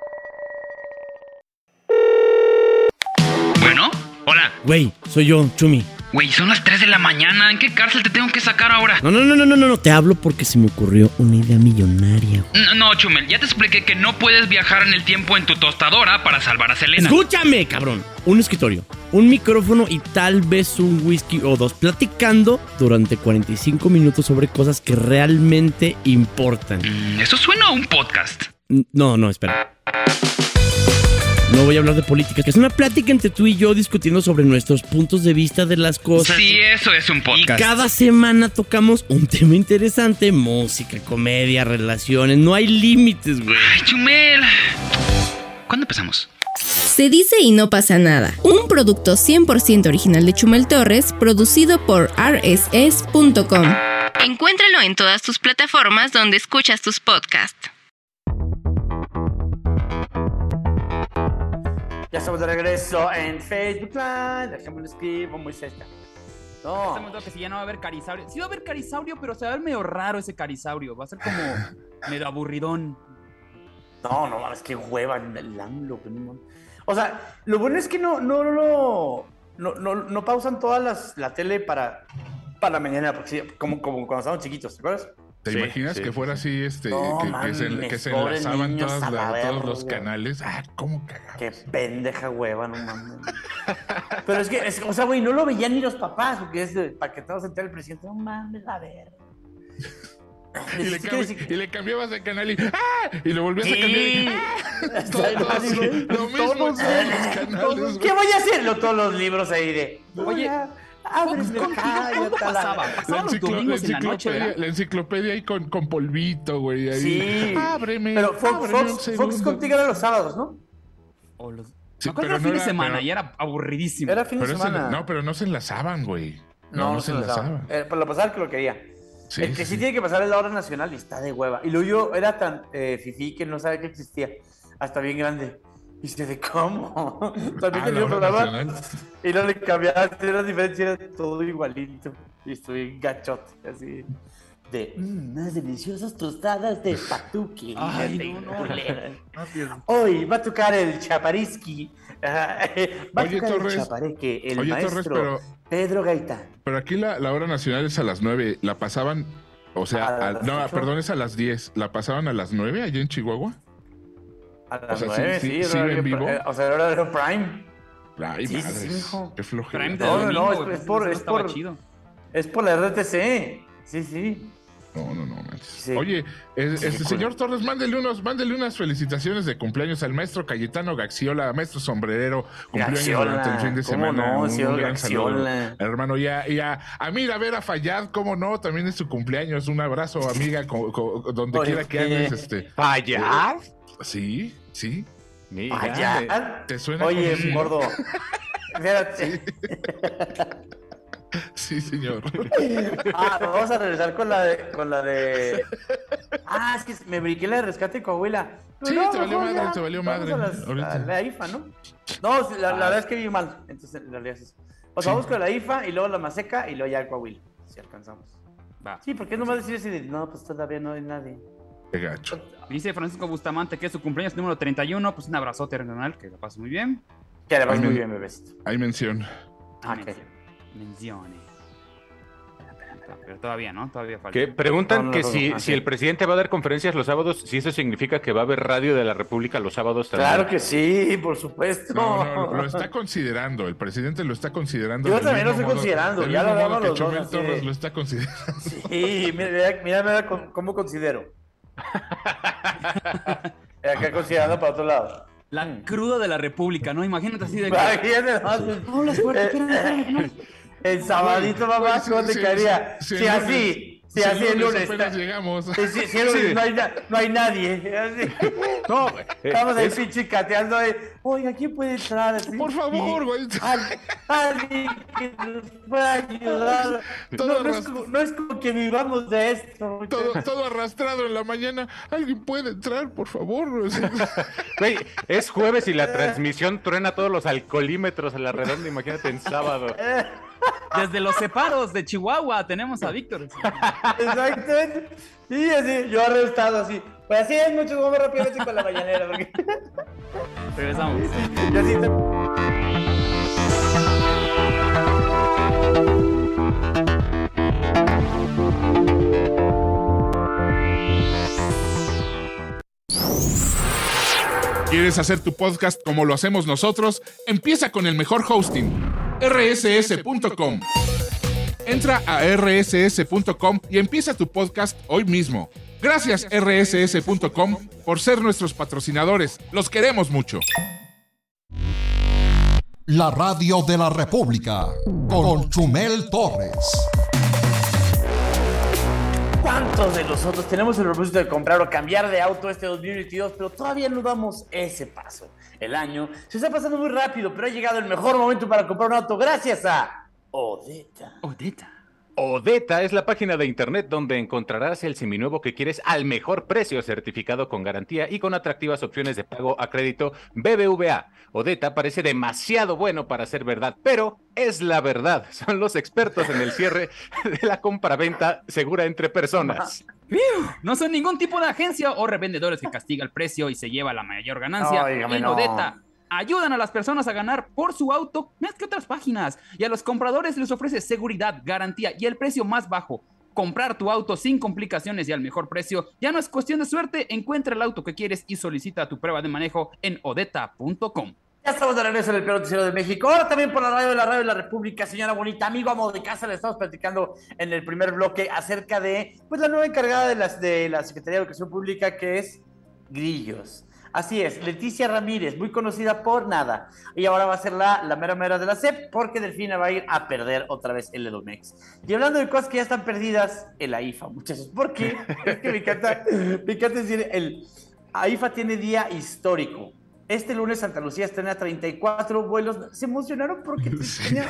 Speaker 11: Bueno, hola.
Speaker 12: Güey, soy yo, Chumi.
Speaker 11: Güey, son las tres de la mañana. ¿En qué cárcel te tengo que sacar ahora?
Speaker 12: No, no, no, no, no, no, no. Te hablo porque se me ocurrió una idea millonaria.
Speaker 11: No, no, Chumel, ya te expliqué que no puedes viajar en el tiempo en tu tostadora para salvar a Selena.
Speaker 12: Escúchame, cabrón. Un escritorio, un micrófono y tal vez un whisky o dos platicando durante cuarenta y cinco minutos sobre cosas que realmente importan.
Speaker 11: Mm, eso suena a un podcast.
Speaker 12: No, no, espera. No voy a hablar de política, que es una plática entre tú y yo discutiendo sobre nuestros puntos de vista de las cosas.
Speaker 11: Sí, eso es un podcast.
Speaker 12: Y cada semana tocamos un tema interesante, música, comedia, relaciones, no hay límites, güey.
Speaker 11: Ay, Chumel. ¿Cuándo empezamos?
Speaker 13: Se dice y no pasa nada. Un producto cien por ciento original de Chumel Torres, producido por R S S punto com. Encuéntralo en todas tus plataformas donde escuchas tus podcasts.
Speaker 9: Ya estamos de regreso en Facebook Live. Déjame escribir, muy cerca. No.
Speaker 6: Este momento que si ya no va a haber carisaurio. Sí va a haber carisaurio, pero se va a ver medio raro ese carisaurio. Va a ser como medio aburridón.
Speaker 9: No, no mames, qué hueva el AMLO. O sea, lo bueno es que no, no, no, no, no, no pausan todas las la tele para, para la mañana, porque sí, como, como cuando estábamos chiquitos, ¿te acuerdas?
Speaker 8: ¿Te
Speaker 10: Sí,
Speaker 8: imaginas
Speaker 10: sí.
Speaker 8: que fuera así, este,
Speaker 9: No,
Speaker 8: que, que
Speaker 9: mames,
Speaker 8: se, que se
Speaker 9: pobres
Speaker 8: enlazaban
Speaker 9: niños
Speaker 8: todas
Speaker 9: a la
Speaker 8: la- todos los
Speaker 9: verga.
Speaker 8: canales? Ah, ¿cómo cagamos?
Speaker 9: Qué pendeja hueva, no mames. Pero es que, es, o sea, güey, no lo veían ni los papás, porque es de, para que todos se entere el presidente. No mames, a ver.
Speaker 8: Y le, cambi- y le cambiabas de canal y ¡ah! Y lo volvías
Speaker 9: Sí.
Speaker 8: a cambiar y ¡ah! Todos,
Speaker 9: Sí, güey.
Speaker 8: lo mismo en todos los canales,
Speaker 9: ¿Qué
Speaker 8: güey.
Speaker 9: voy a hacerlo? Todos los libros ahí de.
Speaker 6: Oye,
Speaker 9: ábreme
Speaker 6: Fox, ¿contigo
Speaker 9: cállate,
Speaker 6: cuándo
Speaker 9: a la-
Speaker 6: pasaba?
Speaker 8: La,
Speaker 6: Pasaba los
Speaker 8: enciclo- la
Speaker 6: domingos en la noche,
Speaker 8: enciclopedia,
Speaker 6: ¿verdad?
Speaker 8: la enciclopedia ahí con, con polvito, güey. Ahí.
Speaker 9: Sí.
Speaker 8: Ábreme.
Speaker 9: Pero Fox,
Speaker 8: ábreme un
Speaker 9: Fox,
Speaker 8: segundo.
Speaker 9: Fox contigo era los sábados, ¿no?
Speaker 6: O los...
Speaker 8: Sí,
Speaker 6: Me acuerdo
Speaker 8: pero
Speaker 6: que era
Speaker 8: no
Speaker 6: fin de
Speaker 8: era-
Speaker 6: semana
Speaker 8: pero-
Speaker 6: y era aburridísimo.
Speaker 9: Era fin de
Speaker 8: Pero se-
Speaker 9: semana.
Speaker 8: no, pero no se enlazaban, güey. No, no, se enlazaban.
Speaker 9: Eh, por lo pasar que lo quería.
Speaker 8: Sí,
Speaker 9: el que sí,
Speaker 8: sí.
Speaker 9: tiene que pasar es la hora nacional y está de hueva. Y luego yo era tan eh, fifí que no sabía que existía. Hasta bien grande. Y se de ¿cómo? También
Speaker 8: Ah,
Speaker 9: tenía
Speaker 8: la
Speaker 9: un
Speaker 8: hora
Speaker 9: programa.
Speaker 8: nacional.
Speaker 9: Y no le cambiaba, era diferencia, era todo igualito. Y estoy gachote, así. de mmm, unas deliciosas tostadas de patuque.
Speaker 6: Ay, no, no, no.
Speaker 9: Hoy va a tocar el Chapariski. Va a
Speaker 8: Oye,
Speaker 9: tocar
Speaker 8: Torres,
Speaker 9: el Chapareque, el
Speaker 8: oye,
Speaker 9: maestro
Speaker 8: Torres, pero-
Speaker 9: Pedro Gaitán.
Speaker 8: Pero aquí la, la hora nacional es a las nueve. ¿La pasaban? O sea,
Speaker 9: ¿A
Speaker 8: a-
Speaker 9: las
Speaker 8: no,
Speaker 9: ocho?
Speaker 8: perdón, es a las diez. ¿La pasaban a las nueve allá en Chihuahua?
Speaker 9: A las
Speaker 8: O sea,
Speaker 9: nueve,
Speaker 8: sí,
Speaker 9: sí,
Speaker 8: sí, sí,
Speaker 9: horario
Speaker 8: en vivo.
Speaker 9: pri- O sea, el horario prime.
Speaker 8: Ay,
Speaker 9: Sí, sí,
Speaker 8: madres,
Speaker 9: sí, mijo.
Speaker 8: qué flojera.
Speaker 6: Prime de
Speaker 9: No, no,
Speaker 6: domingo,
Speaker 9: no, es,
Speaker 6: güey,
Speaker 9: es por,
Speaker 6: eso
Speaker 9: es
Speaker 6: estaba
Speaker 9: por,
Speaker 6: chido.
Speaker 9: es por la R T C. Sí, sí.
Speaker 8: No, no, no, manches.
Speaker 9: Sí.
Speaker 8: Oye, es-
Speaker 9: Sí,
Speaker 8: este
Speaker 9: cool.
Speaker 8: señor Torres, mándele unos, mándele unas felicitaciones de cumpleaños al maestro Cayetano Gaxiola, maestro sombrerero, cumpleaños
Speaker 9: Gaxiola,
Speaker 8: durante el fin de
Speaker 9: ¿cómo
Speaker 8: semana.
Speaker 9: no,
Speaker 8: un,
Speaker 9: señor
Speaker 8: un gran saludo,
Speaker 9: Gaxiola?
Speaker 8: hermano. Y a, y a, a Mira Vera Fayad, cómo no, también es su cumpleaños. Un abrazo, amiga, co- co- donde
Speaker 9: Oye,
Speaker 8: quiera que
Speaker 9: ¿qué?
Speaker 8: andes. Este,
Speaker 10: ¿Fallad?
Speaker 8: sí, sí.
Speaker 10: Mira,
Speaker 9: Allá.
Speaker 8: ¿Te suena
Speaker 9: Oye,
Speaker 8: conocido?
Speaker 9: gordo. Espérate.
Speaker 8: Sí, señor.
Speaker 9: Ah, vamos a regresar con la de, con la de. Ah, es que me brinqué la de rescate de Coahuila.
Speaker 8: Sí, te valió
Speaker 9: mejor
Speaker 8: madre,
Speaker 9: ya,
Speaker 8: te valió
Speaker 9: vamos
Speaker 8: madre,
Speaker 9: A, las-
Speaker 8: ahorita.
Speaker 9: a la I F A, ¿no? No, sí, la, la verdad es que vi mal. Entonces, en realidad es eso. O sea,
Speaker 8: Sí.
Speaker 9: vamos con la I F A y luego la Maseca y luego ya el Coahuila. Si alcanzamos.
Speaker 6: Va.
Speaker 9: Sí, porque es nomás decir así de, no, pues todavía no hay nadie.
Speaker 8: Qué gacho.
Speaker 6: Dice Francisco Bustamante que es su cumpleaños número treinta y uno. Pues un abrazote regional, que la pases muy bien.
Speaker 9: Que le vas
Speaker 8: Ay,
Speaker 9: muy
Speaker 8: men-
Speaker 9: bien, bebecito.
Speaker 8: Hay mención.
Speaker 9: Ah,
Speaker 6: Mención- Menciones. Pero todavía, ¿no? Todavía falta.
Speaker 10: que preguntan
Speaker 9: No, no,
Speaker 10: que
Speaker 9: no,
Speaker 10: si,
Speaker 9: no,
Speaker 10: si
Speaker 9: ok.
Speaker 10: el presidente va a dar conferencias los sábados, si eso significa que va a haber radio de la República los sábados también.
Speaker 9: Claro que sí, por supuesto.
Speaker 8: No, no, lo, lo está considerando, el presidente lo está considerando.
Speaker 9: Yo
Speaker 8: del
Speaker 9: también lo
Speaker 8: mismo
Speaker 9: estoy
Speaker 8: modo-
Speaker 9: considerando,
Speaker 8: del
Speaker 9: ya
Speaker 8: mismo
Speaker 9: lo
Speaker 8: modo
Speaker 9: hablamos
Speaker 8: que
Speaker 9: los dos,
Speaker 8: Chumel
Speaker 9: así
Speaker 8: Torres
Speaker 9: de-
Speaker 8: lo está considerando.
Speaker 9: Sí, mira, mira, mira, mira cómo, cómo considero. Acá considerando para otro lado.
Speaker 6: La cruda de la República, ¿no? Imagínate así de que...
Speaker 9: Imagínate, ¿no?
Speaker 6: No, las fuertes, espérame, espérame, no.
Speaker 9: El sabadito, mamá,
Speaker 8: Güey,
Speaker 9: ¿cómo te
Speaker 8: si-
Speaker 9: caería?
Speaker 8: si-
Speaker 9: Si
Speaker 8: si el
Speaker 9: así, si
Speaker 8: si
Speaker 9: así el lunes.
Speaker 8: apenas
Speaker 9: está-
Speaker 8: llegamos.
Speaker 9: Si, si- si el lunes
Speaker 10: Sí.
Speaker 9: no, hay na- no hay nadie. Así.
Speaker 10: No, eh,
Speaker 9: Estamos ahí
Speaker 10: es-
Speaker 9: pinche cateando ahí. Oiga, ¿quién puede entrar? Así?
Speaker 8: Por favor,
Speaker 9: Y-
Speaker 8: güey.
Speaker 9: Al- Alguien que nos pueda ayudar.
Speaker 8: Todo
Speaker 9: No, no, es
Speaker 8: arrastro.
Speaker 9: como, no es como que vivamos de esto.
Speaker 8: Todo, todo arrastrado en la mañana. ¿Alguien puede entrar, por favor?
Speaker 10: güey, es jueves y la transmisión truena todos los alcoholímetros a la redonda, imagínate en sábado.
Speaker 6: Desde los separos de Chihuahua tenemos a Víctor.
Speaker 9: Exactamente. Sí, así, yo arrestado así. Pues así es, muchos vamos rápidamente con la mañanera. Porque...
Speaker 6: Regresamos.
Speaker 9: Yo así te-
Speaker 8: ¿Quieres hacer tu podcast como lo hacemos nosotros? Empieza con el mejor hosting, erre ese ese punto com. Entra a erre ese ese punto com y empieza tu podcast hoy mismo. Gracias erre ese ese punto com por ser nuestros patrocinadores. Los queremos mucho.
Speaker 2: La radio de la República con Chumel Torres.
Speaker 9: ¿Cuántos de nosotros tenemos el propósito de comprar o cambiar de auto este dos mil veintidós, pero todavía no damos ese paso? El año se está pasando muy rápido, pero ha llegado el mejor momento para comprar un auto gracias a Odeta.
Speaker 6: Odeta.
Speaker 10: Odeta es la página de internet donde encontrarás el seminuevo que quieres al mejor precio, certificado con garantía y con atractivas opciones de pago a crédito B B V A. Odeta parece demasiado bueno para ser verdad, pero es la verdad. Son los expertos en el cierre de la compraventa segura entre personas.
Speaker 6: No son ningún tipo de agencia o revendedores que castiga el precio y se lleva la mayor ganancia.
Speaker 9: No, dígame,
Speaker 6: en
Speaker 9: no.
Speaker 6: Odeta ayudan a las personas a ganar por su auto más que otras páginas. Y a los compradores les ofrece seguridad, garantía y el precio más bajo. Comprar tu auto sin complicaciones y al mejor precio ya no es cuestión de suerte. Encuentra el auto que quieres y solicita tu prueba de manejo en odeta punto com.
Speaker 9: Ya estamos de regreso en el peor noticiero de México. Ahora también por la radio de la radio de la República, señora bonita, amigo, amo de casa, le estamos platicando en el primer bloque acerca de pues la nueva encargada de, las, de la Secretaría de Educación Pública, que es Grillos. Así es, Leticia Ramírez, muy conocida por nada. Y ahora va a ser la, la mera mera de la S E P, porque Delfina va a ir a perder otra vez el Edomex. Y hablando de cosas que ya están perdidas, el A I F A, muchachos. ¿Por qué? Es que me encanta, me encanta decir, el A I F A tiene día histórico. Este lunes Santa Lucía estrena treinta y cuatro vuelos. Se emocionaron porque tenía...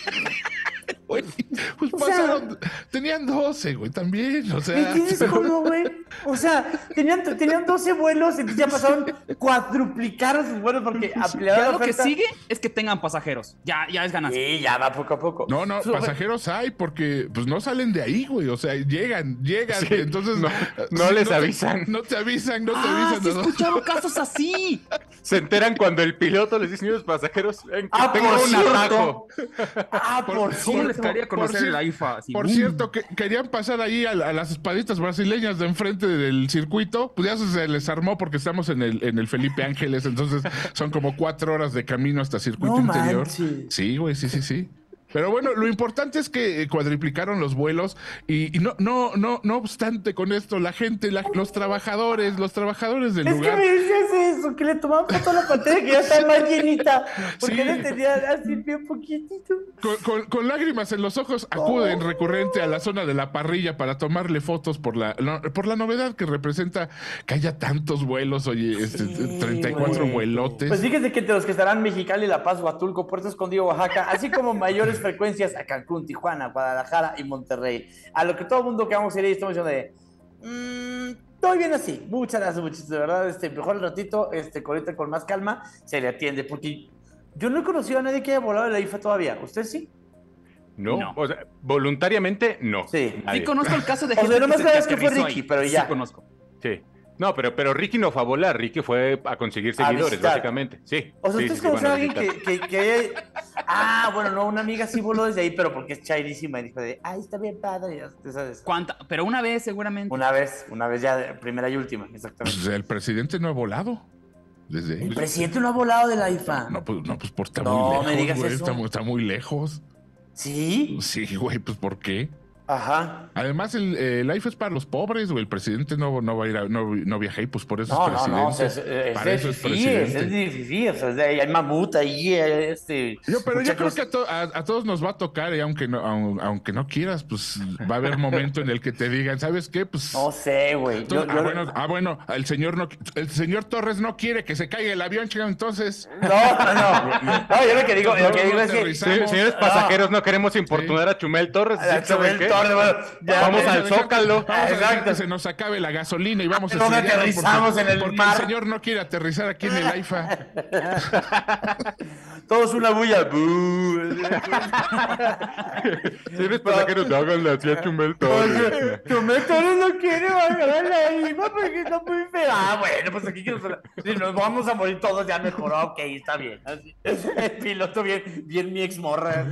Speaker 8: Güey, pues
Speaker 9: o
Speaker 8: pasaron,
Speaker 9: sea,
Speaker 8: tenían doce, güey, también, o sea...
Speaker 9: ¿Me entiendes
Speaker 8: pero...
Speaker 9: cómo, güey? O sea, tenían, tenían doce vuelos y ya pasaron, cuadruplicaron sus vuelos porque ampliaron
Speaker 6: Ya
Speaker 9: la
Speaker 6: lo que
Speaker 9: oferta.
Speaker 6: sigue es que tengan pasajeros. Ya, ya es ganancia.
Speaker 9: Sí, ya va poco a poco.
Speaker 8: No, no,
Speaker 9: Su-
Speaker 8: pasajeros hay porque pues no salen de ahí, güey, o sea, llegan, llegan,
Speaker 10: Sí,
Speaker 8: entonces...
Speaker 10: no, no les
Speaker 8: te-
Speaker 10: avisan.
Speaker 8: No te avisan, no te
Speaker 6: Ah,
Speaker 8: avisan.
Speaker 6: sí he
Speaker 8: ¿no?
Speaker 6: escuchado casos así.
Speaker 10: Se enteran cuando el piloto les dice a los pasajeros, ven, que
Speaker 9: Ah,
Speaker 10: tengo
Speaker 9: por
Speaker 10: un
Speaker 9: cierto.
Speaker 10: atajo.
Speaker 9: Ah, por,
Speaker 6: ¿Cómo
Speaker 9: cierto.
Speaker 6: les quedaría conocer
Speaker 8: cier-
Speaker 6: el AIFA? Así,
Speaker 8: Por
Speaker 6: ¡bum!
Speaker 8: cierto, que querían pasar ahí a, a las espaditas brasileñas de enfrente del circuito, pues ya se les armó porque estamos en el, en el Felipe Ángeles, entonces son como cuatro horas de camino hasta circuito
Speaker 9: No
Speaker 8: interior.
Speaker 9: manches.
Speaker 8: Sí, güey, sí, sí, sí. Pero bueno, lo importante es que eh, cuadriplicaron los vuelos y, y no, no, no, no obstante con esto, la gente, la- los trabajadores, los trabajadores del
Speaker 9: Es que
Speaker 8: lugar.
Speaker 9: me dices eso, que le tomaban foto a la pantalla que ya está más llenita. Porque
Speaker 8: Sí.
Speaker 9: le tenía así bien poquitito.
Speaker 8: Con, con- con lágrimas en los ojos acuden recurrente a la zona de la parrilla para tomarle fotos por la, no, por la novedad que representa que haya tantos vuelos, oye, este,
Speaker 9: Sí,
Speaker 8: treinta y cuatro
Speaker 9: güey.
Speaker 8: vuelotes.
Speaker 9: Pues fíjese que entre los que estarán Mexicali, La Paz, Huatulco, Puerto Escondido, Oaxaca, así como mayores frecuencias a Cancún, Tijuana, Guadalajara y Monterrey. A lo que todo el mundo que vamos a ir ahí estamos diciendo de... Mmm, estoy bien así. Muchas gracias, muchachos. De verdad, este, mejor el ratito, este, con ahorita con más calma, se le atiende. Porque yo no he conocido a nadie que haya volado de la I F A todavía. ¿Usted sí?
Speaker 10: No,
Speaker 6: No.
Speaker 10: o sea, voluntariamente no.
Speaker 9: Sí.
Speaker 10: Nadie.
Speaker 6: Sí conozco el caso de
Speaker 9: O sea,
Speaker 6: gente
Speaker 9: nomás
Speaker 6: que,
Speaker 9: sabes
Speaker 6: se
Speaker 9: que fue
Speaker 6: aterrizó
Speaker 9: Ricky,
Speaker 6: ahí.
Speaker 9: pero ya.
Speaker 6: Sí conozco.
Speaker 10: Sí. No, pero, pero Ricky no fue a volar, Ricky fue a conseguir
Speaker 9: A
Speaker 10: seguidores,
Speaker 9: visitar.
Speaker 10: básicamente. Sí.
Speaker 9: O sea,
Speaker 10: sí,
Speaker 9: ¿ustedes
Speaker 10: sí, sí,
Speaker 9: conocen
Speaker 10: van
Speaker 9: a
Speaker 10: a
Speaker 9: alguien
Speaker 10: visitar.
Speaker 9: que, que, que... Ah, bueno, no, una amiga sí voló desde ahí, pero porque es chairísima y dijo de, ay, está bien padre, ya tú sabes.
Speaker 6: ¿Cuánta? Pero una vez seguramente.
Speaker 9: Una vez, una vez ya, primera y última, exactamente.
Speaker 8: Pues el presidente no ha volado. Desde
Speaker 9: El presidente no ha volado de la I F A.
Speaker 8: No, pues, no, pues por está
Speaker 9: No,
Speaker 8: muy lejos,
Speaker 9: me digas
Speaker 8: güey,
Speaker 9: eso.
Speaker 8: Está, muy- está muy lejos.
Speaker 9: ¿Sí?
Speaker 8: Sí, güey, pues ¿por qué?
Speaker 9: Ajá.
Speaker 8: Además, el, eh, el life es para los pobres, güey. El presidente no, no va a ir a, no, no viaja ahí, pues por eso
Speaker 9: No,
Speaker 8: es
Speaker 9: no,
Speaker 8: presidente.
Speaker 9: no, o sea, es, es
Speaker 8: para
Speaker 9: de
Speaker 8: eso es
Speaker 9: fifís, es
Speaker 8: presidente.
Speaker 9: de fifís, o sea, es de- hay mamut ahí, este...
Speaker 8: Yo, pero yo creo
Speaker 9: muchachos.
Speaker 8: que a, to- a- a todos nos va a tocar, y aunque no, aun- aunque no quieras, pues va a haber momento en el que te digan, ¿sabes qué? Pues.
Speaker 9: No sé, güey.
Speaker 8: tú-
Speaker 9: Yo-
Speaker 8: ah,
Speaker 9: yo-
Speaker 8: bueno, ah, bueno, el señor no, el señor Torres no quiere que se caiga el avión, chica, entonces.
Speaker 9: No, no, no. No, yo lo que digo, lo que digo es que...
Speaker 8: Aterrizamos.
Speaker 10: Sí, señores pasajeros, no queremos importunar a Chumel Torres.
Speaker 9: A
Speaker 10: ¿sí saben
Speaker 9: Chumel
Speaker 10: qué?
Speaker 9: Torres, bueno, ya,
Speaker 10: Vamos
Speaker 9: ya,
Speaker 10: al
Speaker 9: ya,
Speaker 10: Zócalo.
Speaker 8: Vamos a dejar
Speaker 9: Exacto.
Speaker 8: que se nos acabe la gasolina y vamos a
Speaker 9: No
Speaker 8: estrellarnos
Speaker 9: aterrizamos
Speaker 8: porque,
Speaker 9: en el
Speaker 8: porque
Speaker 9: mar.
Speaker 8: el señor no quiere aterrizar aquí en el AIFA.
Speaker 9: Todos una bulla. Bú.
Speaker 10: Señores pasajeros, háganle así a Chumel Torres.
Speaker 9: Chumel Torres no quiere bajar a la I V A porque está muy fea. Ah, bueno, pues aquí que nos, si nos vamos a morir todos, ya mejoró. Ok, está bien. Así. El piloto bien, bien mi ex morra.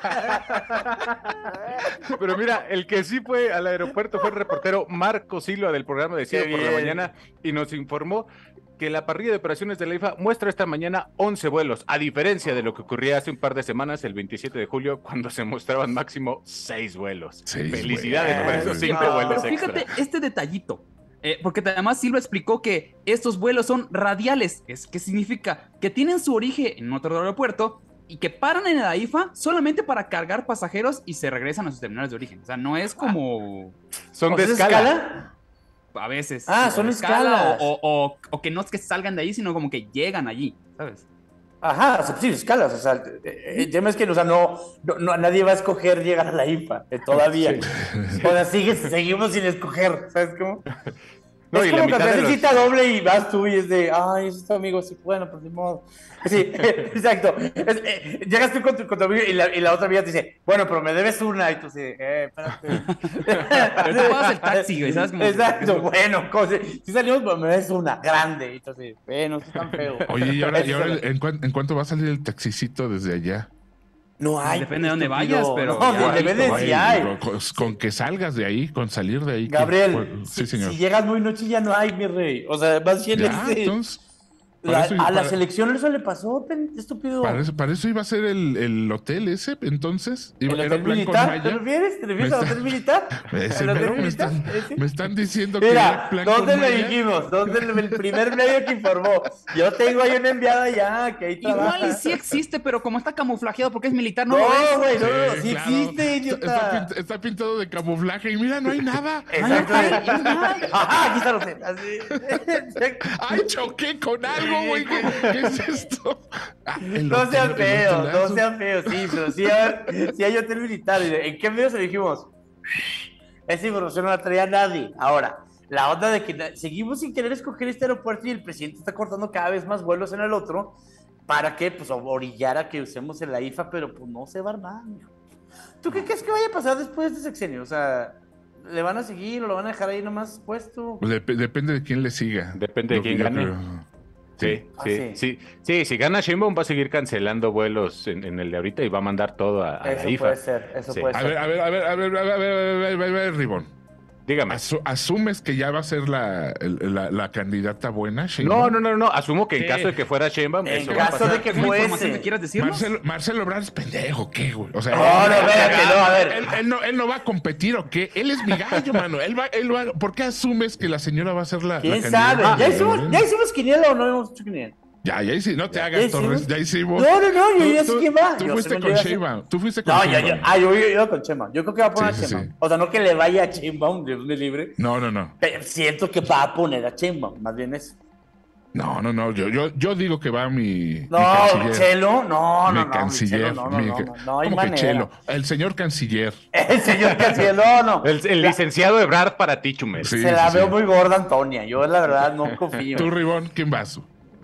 Speaker 10: Pero mira, el que sí fue al aeropuerto fue el reportero Marco Silva del programa de Cielo
Speaker 9: Qué
Speaker 10: por la
Speaker 9: bien.
Speaker 10: Mañana y nos informó que la parrilla de operaciones de la I F A muestra esta mañana once vuelos, a diferencia de lo que ocurría hace un par de semanas, el veintisiete de julio, cuando se mostraban máximo seis vuelos.
Speaker 8: Seis
Speaker 10: Felicidades
Speaker 8: vuelos.
Speaker 10: por esos cinco
Speaker 9: No,
Speaker 10: vuelos
Speaker 6: Pero
Speaker 10: extra.
Speaker 6: fíjate este detallito. eh, porque además Silva explicó que estos vuelos son radiales. Es, ¿Qué significa? Que tienen su origen en otro aeropuerto y que paran en la I F A solamente para cargar pasajeros y se regresan a sus terminales de origen. O sea, no es como...
Speaker 10: Son
Speaker 9: ¿O
Speaker 10: de
Speaker 9: sea, es
Speaker 10: escala.
Speaker 9: escala?
Speaker 6: A veces.
Speaker 9: Ah,
Speaker 6: o
Speaker 9: son
Speaker 6: de
Speaker 9: escalas.
Speaker 6: O, o, o que no es que salgan de ahí, sino como que llegan allí, ¿sabes?
Speaker 9: Ajá, o sea, sí, escalas. O sea, el tema es que o sea, no, no, no- nadie va a escoger llegar a la I F A eh, todavía. O sea, sigue, seguimos sin escoger, ¿sabes cómo?
Speaker 10: No,
Speaker 9: es
Speaker 10: y la
Speaker 9: como
Speaker 10: mitad
Speaker 9: cuando
Speaker 10: de
Speaker 9: haces
Speaker 10: los-
Speaker 9: cita doble y vas tú y es de, ay, es tu amigo, sí, bueno, pues de modo. Sí, exacto. Es, eh, llegas tú con tu, con tu amigo y la, y la otra amiga te dice, bueno, pero me debes una. Y tú dices, eh, espérate.
Speaker 6: Pero tú pagas el taxi, güey, ¿sabes? Como-
Speaker 9: Exacto, bueno, cosa, si salimos, pero me debes una grande. Y entonces, bueno, es tan feo.
Speaker 8: Oye, ¿y ahora, y ahora
Speaker 9: Eso es-
Speaker 8: ¿en, cuán- en cuánto va a salir el taxicito desde allá?
Speaker 9: No hay.
Speaker 6: Depende de dónde
Speaker 9: estúpido.
Speaker 6: vayas, pero
Speaker 9: No,
Speaker 6: ya hay,
Speaker 9: depende de
Speaker 8: Güey,
Speaker 9: si hay.
Speaker 8: con, con- con que salgas de ahí, con salir de ahí. que-
Speaker 9: Gabriel,
Speaker 8: pues, sí,
Speaker 9: si,
Speaker 8: señor.
Speaker 9: si llegas muy noche ya no hay, mi rey. O sea, más bien
Speaker 8: Ya,
Speaker 9: este,
Speaker 8: entonces,
Speaker 9: la-
Speaker 8: para eso-
Speaker 9: a la
Speaker 8: para-
Speaker 9: selección eso le pasó, pen- estúpido.
Speaker 8: Para eso, para eso iba a ser el, el hotel ese, entonces. Iba,
Speaker 9: ¿El
Speaker 8: era
Speaker 9: hotel
Speaker 8: plan con
Speaker 9: militar? ¿Te
Speaker 8: Maya.
Speaker 9: refieres? ¿Te refieres
Speaker 8: Me
Speaker 9: al
Speaker 8: está-
Speaker 9: hotel militar?
Speaker 8: Ese
Speaker 9: ¿El hotel
Speaker 8: mero, me,
Speaker 9: militar?
Speaker 8: están,
Speaker 9: ¿Ese?
Speaker 8: me están diciendo que
Speaker 9: Mira,
Speaker 8: era plan con
Speaker 9: ¿dónde le
Speaker 8: Maya.
Speaker 9: dijimos? ¿Dónde le- el primer medio que informó? Yo tengo ahí una enviada ya, que ahí trabaja.
Speaker 6: Igual y sí existe, pero como está camuflajeado porque es militar, no,
Speaker 9: No,
Speaker 6: lo ves.
Speaker 9: güey, no, no,
Speaker 8: Sí,
Speaker 9: sí
Speaker 8: claro.
Speaker 9: existe, idiota.
Speaker 8: Está, pint- está pintado de camuflaje y mira, no hay nada.
Speaker 9: Exacto. Ajá, aquí está el hotel. Así.
Speaker 8: ¡Ay, choqué con algo! algo, güey. ¿Qué, ¿Qué es esto? Ah,
Speaker 9: no sean feos, no sean feos, sí, pero sí, a ver, si hay hotel militar. ¿En qué medio se dijimos? Esa información no la traía nadie. Ahora, la onda de que seguimos sin querer escoger este aeropuerto y el presidente está cortando cada vez más vuelos en el otro. ¿Para qué? Pues orillar a que usemos el I F A, pero pues no se va a armar, mijo. ¿Tú qué crees que vaya a pasar después de este sexenio? O sea, ¿le van a seguir o lo van a dejar ahí nomás puesto?
Speaker 8: Dep- depende de quién le siga.
Speaker 10: Depende de quién gane. Sí,
Speaker 9: Ah,
Speaker 10: sí,
Speaker 9: sí.
Speaker 10: sí, sí, si gana Sheinbaum va a seguir cancelando vuelos en, en el de ahorita y va a mandar todo a, a
Speaker 9: Eso
Speaker 10: la I F A.
Speaker 9: puede ser, eso
Speaker 10: Sí.
Speaker 9: puede
Speaker 8: A
Speaker 9: ser.
Speaker 8: ver, a ver, a ver, a ver, a ver, a ver, a ver, a ver, a ver, Ribón.
Speaker 10: Dígame.
Speaker 8: Asu- ¿Asumes que ya va a ser la, el- la, la candidata buena,
Speaker 10: No,
Speaker 8: Sheinbaum?
Speaker 10: no, no, no, asumo que en
Speaker 8: Sí.
Speaker 10: caso de que fuera Sheinbaum,
Speaker 9: En
Speaker 10: eso va a
Speaker 9: caso
Speaker 10: pasar.
Speaker 9: de que
Speaker 6: ¿Qué información
Speaker 9: fuese.
Speaker 6: te quieras decirnos?
Speaker 8: Marcelo, Marcelo Ebrard es pendejo, ¿qué, güey? O sea,
Speaker 9: No, no, espérate, no, a ver.
Speaker 8: Él, él no, él no va a competir, ¿o qué? Él es mi gallo, mano. Él va, él va, ¿por qué asumes que la señora va a ser la,
Speaker 9: ¿Quién
Speaker 8: la
Speaker 9: sabe?
Speaker 8: candidata?
Speaker 9: ¿Ya hicimos, ¿Ya hicimos quiniela o no hemos hecho quiniela?
Speaker 8: Ya, ya hicimos. No te
Speaker 9: ¿Ya
Speaker 8: hagas,
Speaker 9: hicimos?
Speaker 8: Torres. Ya hicimos.
Speaker 9: No, no, no, yo ya sé
Speaker 8: Tú-
Speaker 9: quién va.
Speaker 8: Tú
Speaker 9: Yo
Speaker 8: fuiste
Speaker 9: sé
Speaker 8: con
Speaker 9: quién va.
Speaker 8: Sheinbaum. Tú fuiste con
Speaker 9: No, yo, yo,
Speaker 8: Sheinbaum.
Speaker 9: ah, yo, yo, yo con Chema. Yo creo que va a poner
Speaker 8: Sí,
Speaker 9: a
Speaker 8: sí,
Speaker 9: Chema.
Speaker 8: sí.
Speaker 9: O sea, no que le vaya a Chema, Dios me libre.
Speaker 8: No, no, no.
Speaker 9: Pero siento que va a poner a Chema, más bien eso.
Speaker 8: No, no, no. Yo, yo, yo digo que va mi. mi
Speaker 9: No,
Speaker 8: canciller.
Speaker 9: Chelo, no, no,
Speaker 8: Mi
Speaker 9: no. mi
Speaker 8: canciller.
Speaker 9: Chelo, no, no,
Speaker 8: mi-
Speaker 9: no, no, no hay
Speaker 8: ¿Cómo que
Speaker 9: manera.
Speaker 8: Chelo? El señor canciller.
Speaker 9: El señor canciller, no, no.
Speaker 10: El, el licenciado Ebrard para ti, Chumel.
Speaker 8: Sí,
Speaker 9: Se la
Speaker 8: sí,
Speaker 9: veo
Speaker 8: sí.
Speaker 9: muy gorda, Antonia. Yo, la verdad, no confío.
Speaker 8: Tú, Ribón, ¿quién vas?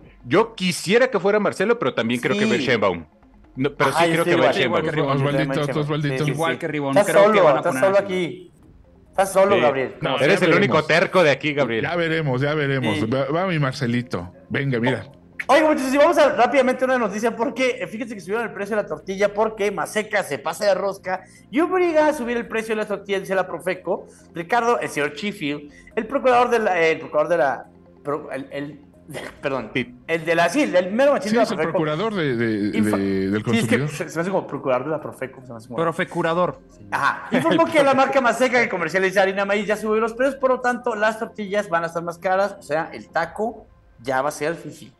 Speaker 10: Yo quisiera que fuera Marcelo, pero también creo
Speaker 9: Sí.
Speaker 10: que va Sheinbaum. No, pero
Speaker 9: Ajá,
Speaker 10: sí
Speaker 9: yo
Speaker 10: creo
Speaker 9: estoy
Speaker 10: que va
Speaker 9: igual,
Speaker 10: Sheinbaum.
Speaker 6: igual que Ribón.
Speaker 8: Osvaldito,
Speaker 9: Chema.
Speaker 8: tú, Osvaldito.
Speaker 9: Sí, sí,
Speaker 6: Igual
Speaker 9: sí.
Speaker 6: que Ribón,
Speaker 9: Estás
Speaker 6: creo que
Speaker 9: solo,
Speaker 6: van a
Speaker 9: estás
Speaker 6: poner
Speaker 9: solo
Speaker 6: a
Speaker 9: aquí. Estás solo,
Speaker 10: Sí.
Speaker 9: Gabriel.
Speaker 8: No,
Speaker 10: Eres
Speaker 8: ya
Speaker 10: el único
Speaker 8: veremos.
Speaker 10: terco de aquí, Gabriel.
Speaker 8: Ya veremos, ya veremos.
Speaker 9: Sí.
Speaker 8: Va, va mi Marcelito. Venga, mira.
Speaker 9: Oye, muchachos, y vamos a rápidamente una noticia porque eh, fíjense que subieron el precio de la tortilla porque Maseca se pasa de rosca y obliga a subir el precio de las tortillas, dice la Profeco. Ricardo, el señor Chifield, el procurador de la, el procurador de la, pro- el, el- perdón,
Speaker 10: Sí.
Speaker 9: el de la, sí, el mero machín
Speaker 8: Sí,
Speaker 9: de la
Speaker 8: es el
Speaker 9: Profeco.
Speaker 8: procurador de, de-
Speaker 9: Infa-
Speaker 8: de- del
Speaker 9: Sí, es que
Speaker 8: consumidor.
Speaker 9: se, se me hace como procurador de la Profeco. Se me hace como...
Speaker 6: Profe curador.
Speaker 9: Ajá. Informó que la marca Maseca que comercializa harina maíz ya subió los precios, por lo tanto, las tortillas van a estar más caras, o sea, el taco ya va a ser el fifi.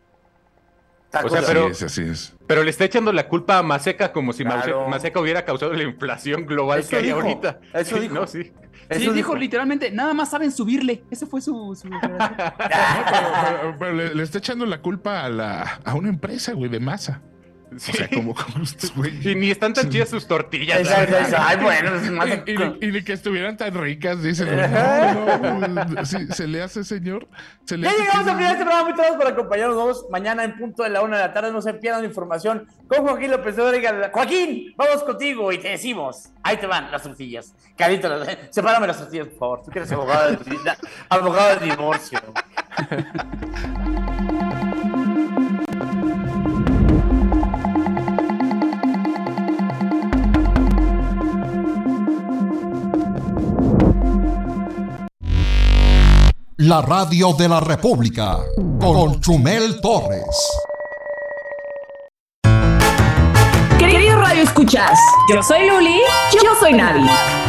Speaker 9: Taco
Speaker 10: O sea,
Speaker 9: de-
Speaker 10: pero-
Speaker 8: Así es, así es.
Speaker 10: Pero le está echando la culpa a Maseca como si Mase-
Speaker 9: Claro.
Speaker 10: Maseca hubiera causado la inflación global
Speaker 9: Eso
Speaker 10: que hay
Speaker 9: dijo,
Speaker 10: ahorita.
Speaker 9: eso
Speaker 10: Sí,
Speaker 9: dijo.
Speaker 10: no, sí.
Speaker 6: Sí,
Speaker 9: Eso
Speaker 6: dijo,
Speaker 9: dijo.
Speaker 6: literalmente, nada más saben subirle. Ese fue su... su...
Speaker 8: No, pero, pero- pero le, le está echando la culpa a, la, a una empresa, güey, de masa. O sea, como, como güey.
Speaker 10: Y ni están tan chidas sus tortillas.
Speaker 9: Exacto,
Speaker 10: la
Speaker 9: exacto. Ay, bueno, es más...
Speaker 8: Y, y ni- y ni que estuvieran tan ricas, dicen. No, no, sí, se le hace, señor. Se le
Speaker 9: Ya
Speaker 8: hace
Speaker 9: llegamos
Speaker 8: que-
Speaker 9: al final de este programa, muy todos por acompañarnos. Nos vemos mañana en punto de la una de la tarde. No se pierdan información con Joaquín López Dóriga. Joaquín, vamos contigo y te decimos. Ahí te van las tortillas. Carito, las- sepárame las tortillas, por favor. Tú que eres abogado de, abogado de divorcio.
Speaker 2: La radio de la República con Chumel Torres.
Speaker 4: Queridos Radio Escuchas, yo soy Luli, yo soy Navi.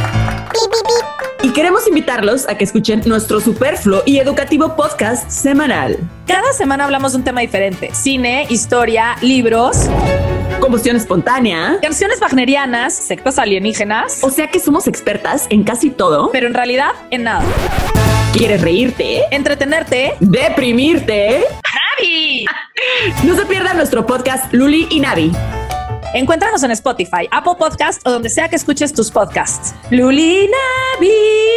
Speaker 4: Y queremos invitarlos a que escuchen nuestro superfluo y educativo podcast semanal.
Speaker 14: Cada semana hablamos de un tema diferente: cine, historia, libros,
Speaker 4: Combustión espontánea.
Speaker 14: canciones wagnerianas, sectas alienígenas,
Speaker 4: O sea que somos expertas en casi todo.
Speaker 14: pero en realidad en nada.
Speaker 4: ¿Quieres reírte?
Speaker 14: Entretenerte.
Speaker 4: ¿Deprimirte?
Speaker 14: ¡Navi!
Speaker 4: No se pierdan nuestro podcast Luli y Navi.
Speaker 14: Encuéntranos en Spotify, Apple Podcast o donde sea que escuches tus podcasts. Luli y Navi.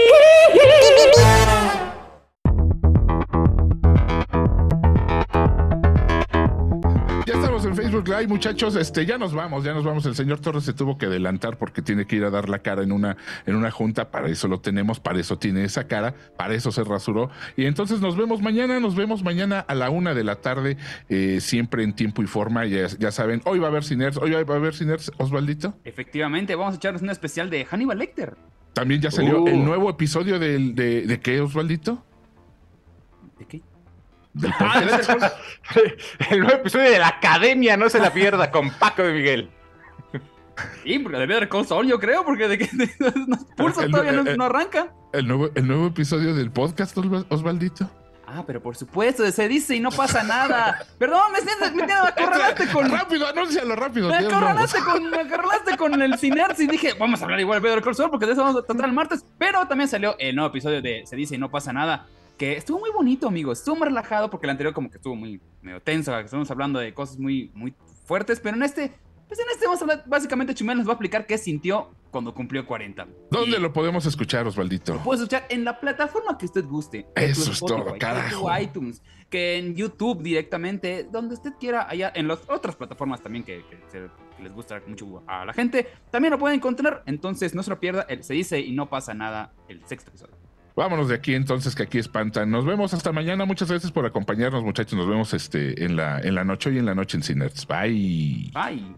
Speaker 8: Ya estamos en Facebook Live, muchachos. Este, ya nos vamos, ya nos vamos. El señor Torres se tuvo que adelantar porque tiene que ir a dar la cara en una, en una junta. Para eso lo tenemos, para eso tiene esa cara, para eso se rasuró. Y entonces nos vemos mañana, nos vemos mañana a la una de la tarde, eh, siempre en tiempo y forma. Ya, ya saben, hoy va a haber Ciners, hoy va a haber Ciners, Osvaldito.
Speaker 6: Efectivamente, vamos a echarnos un especial de Hannibal Lecter.
Speaker 8: También ya salió
Speaker 10: Uh.
Speaker 8: el nuevo episodio del, de, de qué, Osvaldito.
Speaker 6: ¿De qué?
Speaker 8: Del
Speaker 6: Ah,
Speaker 8: podcast.
Speaker 6: de Better Call-
Speaker 10: El nuevo episodio de La Academia, no se la pierda, con Paco de Miguel.
Speaker 6: Sí, porque de Better Call Saul, yo creo, porque de que de, los pulsos
Speaker 8: El-
Speaker 6: todavía no,
Speaker 8: el-
Speaker 6: no arranca.
Speaker 8: El nuevo, el nuevo episodio del podcast, Osva- Osvaldito.
Speaker 6: Ah, pero por supuesto, se dice y no pasa nada. Perdón, me, sientes- me, me acorralaste con...
Speaker 8: Rápido, anúncialo rápido.
Speaker 6: Me
Speaker 8: ya nos
Speaker 6: acorralaste
Speaker 8: vamos.
Speaker 6: con, me acorralaste con el Cinearts y dije, vamos a hablar igual de Better Call Saul porque de eso vamos a tratar el martes. Pero también salió el nuevo episodio de Se dice y no pasa nada. que estuvo muy bonito, amigos. Estuvo muy relajado porque el anterior como que estuvo muy medio tenso, que estamos hablando de cosas muy, muy fuertes, pero en este, pues en este vamos a hablar, básicamente Chumel nos va a explicar qué sintió cuando cumplió cuarenta.
Speaker 8: ¿Dónde
Speaker 6: y
Speaker 8: lo podemos escuchar, Osvaldito?
Speaker 6: Lo puedes escuchar en la plataforma que usted guste.
Speaker 8: Eso es todo, carajo.
Speaker 6: Que iTunes, que en YouTube directamente, donde usted quiera, allá en las otras plataformas también que, que, se, que les gusta mucho a la gente, también lo pueden encontrar. Entonces no se lo pierda, el, se dice y no pasa nada, el sexto episodio.
Speaker 8: Vámonos de aquí entonces, que aquí espantan. Nos vemos hasta mañana. Muchas gracias por acompañarnos, muchachos. Nos vemos este en la, en la noche y en la noche en Cinerts. Bye.
Speaker 6: Bye.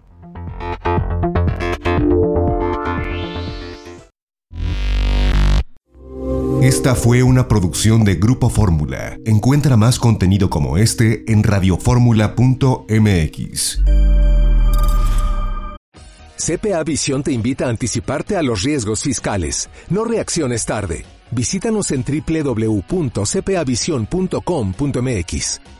Speaker 15: Esta fue una producción de Grupo Fórmula. Encuentra más contenido como este en radioformula punto m x.
Speaker 16: C P A Visión te invita a anticiparte a los riesgos fiscales. No reacciones tarde. Visítanos en doble u doble u doble u punto c p a visión punto com punto m x.